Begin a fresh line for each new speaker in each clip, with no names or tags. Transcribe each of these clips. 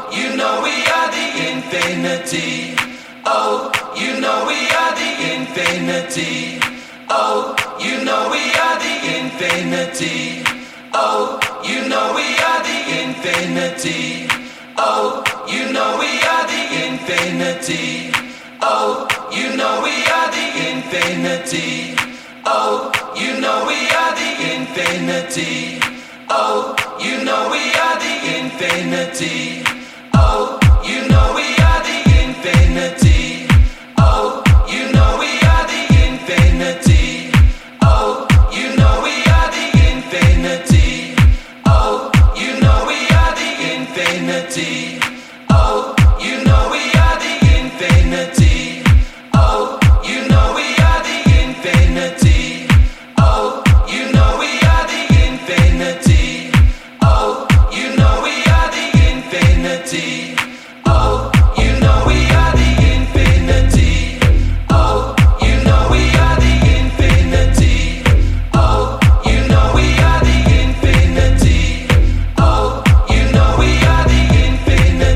you know we are the infinity. Oh, you know we are the infinity. Oh, you know we are the infinity. Oh, you know we are the infinity. Oh, you know we are the infinity. Oh, you know we are the infinity. Oh, you know we are the infinity. Oh, you know we are the infinity. Oh, you know we are the infinity. Oh, you know we are the infinity. Oh, you know we are the infinity. Oh, you know we are the infinity. Oh, you know we are the infinity. Oh, you know we are the infinity. Oh, you know we are the infinity. Oh, you know we are the infinity. Oh, you know we are the infinity. Oh, you know we are the infinity. Oh, you know we are the infinity. Oh, you know we are the infinity.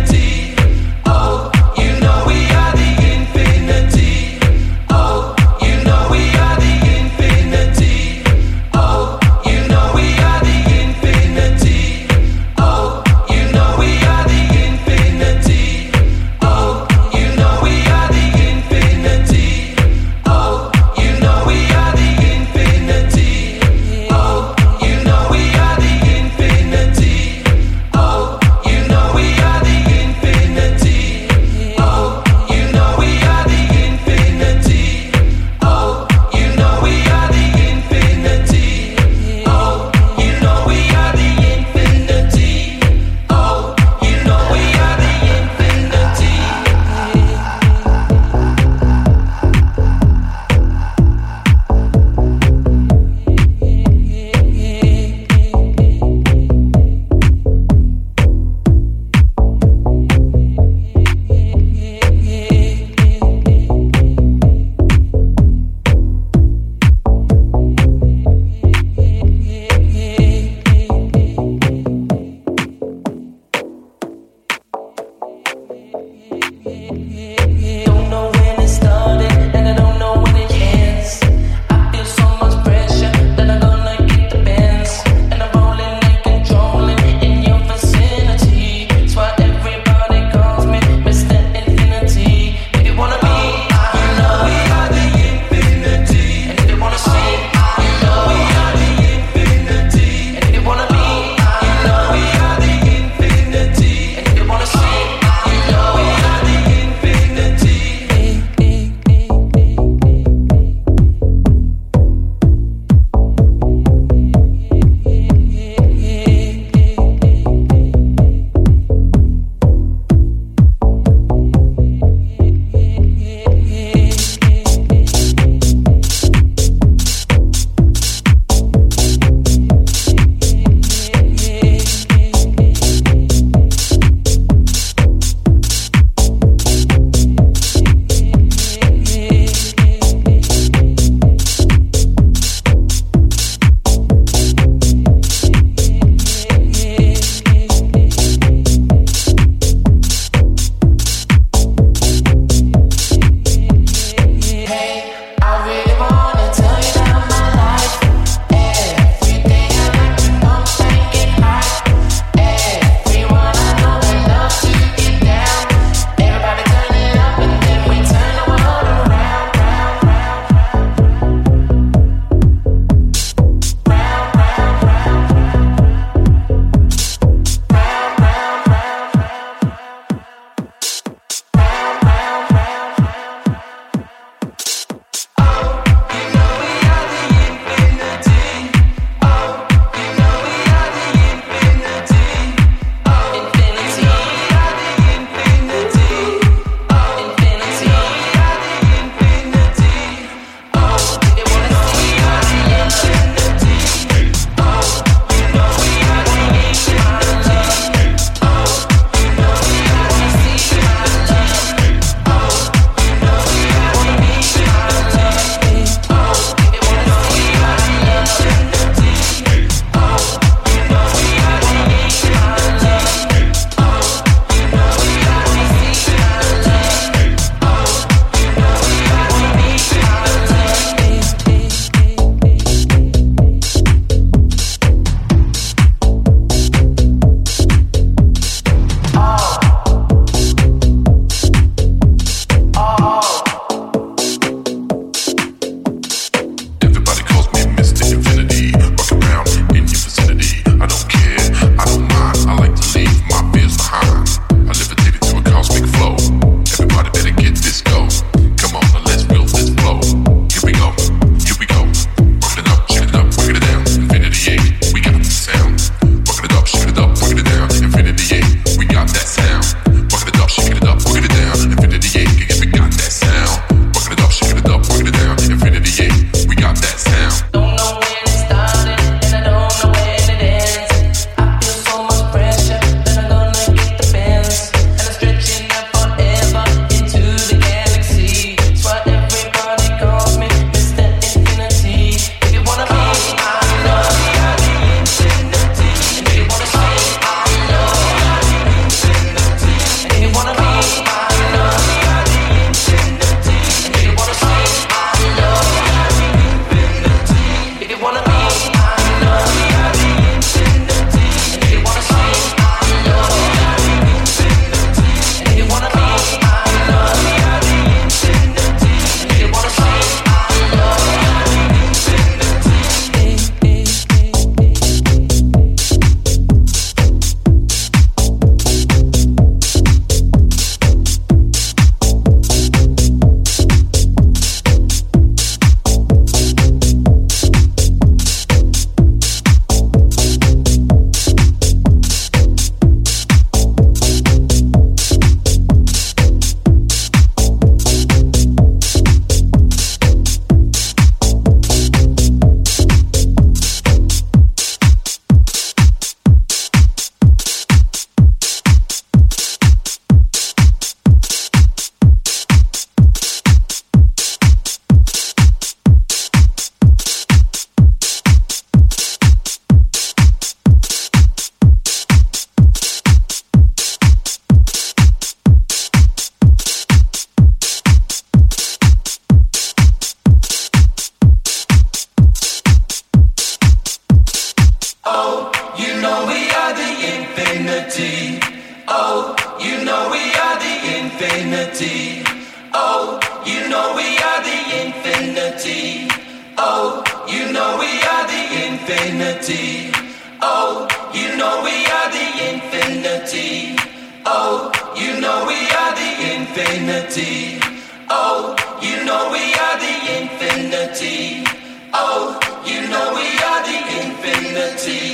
you know we are the infinity. Oh, you know we are the infinity. Oh, you know we are the infinity. Oh, you know we are the infinity. Oh, you know we are the infinity. Oh, you know we are the infinity. Oh, you know we are the infinity.